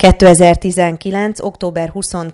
2019. október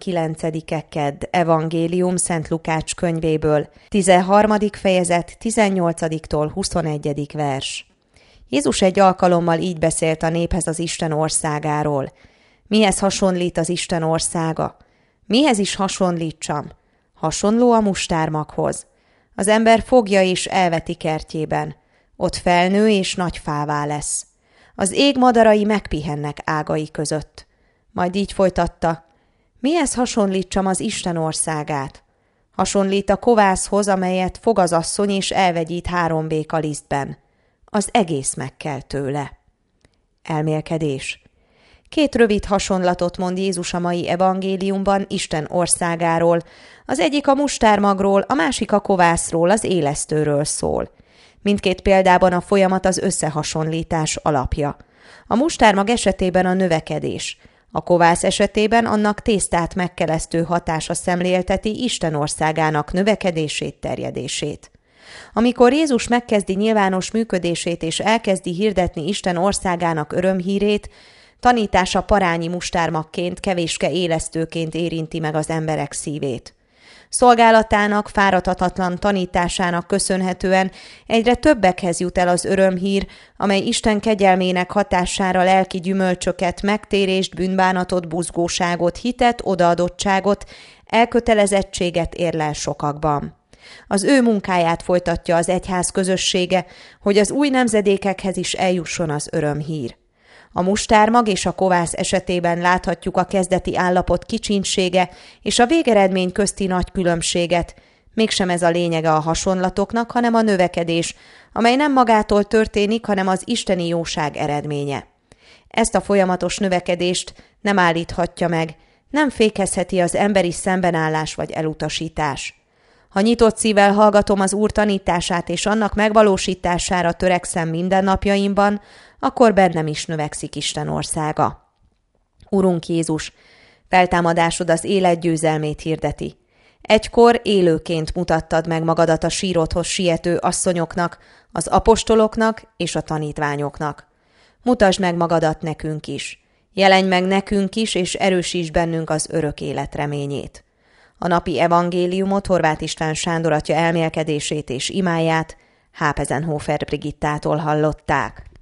29-e kedd. Evangélium Szent Lukács könyvéből, 13. fejezet, 18-tól 21. vers. Jézus egy alkalommal így beszélt a néphez az Isten országáról. Mihez hasonlít az Isten országa? Mihez is hasonlítsam? Hasonló a mustármaghoz. Az ember fogja és elveti kertjében. Ott felnő és nagy fává lesz. Az ég madarai megpihennek ágai között. Majd így folytatta, mihez hasonlítsam az Isten országát? Hasonlít a kovászhoz, amelyet fog az asszony és elvegyít 3 béka lisztben. Az egész megkel tőle. Elmélkedés. 2 rövid hasonlatot mond Jézus a mai evangéliumban Isten országáról. Az egyik a mustármagról, a másik a kovászról, az élesztőről szól. Mindkét példában a folyamat az összehasonlítás alapja. A mustármag esetében a növekedés. A kovász esetében annak tésztát megkelesztő hatása szemlélteti Isten országának növekedését, terjedését. Amikor Jézus megkezdi nyilvános működését és elkezdi hirdetni Isten országának örömhírét, tanítása parányi mustármagként, kevéske élesztőként érinti meg az emberek szívét. Szolgálatának, fáradhatatlan tanításának köszönhetően egyre többekhez jut el az örömhír, amely Isten kegyelmének hatására lelki gyümölcsöket, megtérést, bűnbánatot, buzgóságot, hitet, odaadottságot, elkötelezettséget érlel sokakban. Az ő munkáját folytatja az egyház közössége, hogy az új nemzedékekhez is eljusson az örömhír. A mustármag és a kovász esetében láthatjuk a kezdeti állapot kicsinysége és a végeredmény közti nagy különbséget, mégsem ez a lényege a hasonlatoknak, hanem a növekedés, amely nem magától történik, hanem az isteni jóság eredménye. Ezt a folyamatos növekedést nem állíthatja meg, nem fékezheti az emberi szembenállás vagy elutasítás. Ha nyitott szívvel hallgatom az Úr tanítását és annak megvalósítására törekszem mindennapjaimban, akkor bennem is növekszik Isten országa. Urunk Jézus, feltámadásod az élet győzelmét hirdeti. Egykor élőként mutattad meg magadat a sírodhoz siető asszonyoknak, az apostoloknak és a tanítványoknak. Mutasd meg magadat nekünk is. Jelenj meg nekünk is, és erősíts bennünk az örök élet reményét. A napi evangéliumot Horváth István Sándor atya elmélkedését és imáját Hápezenhofer Brigittától hallották.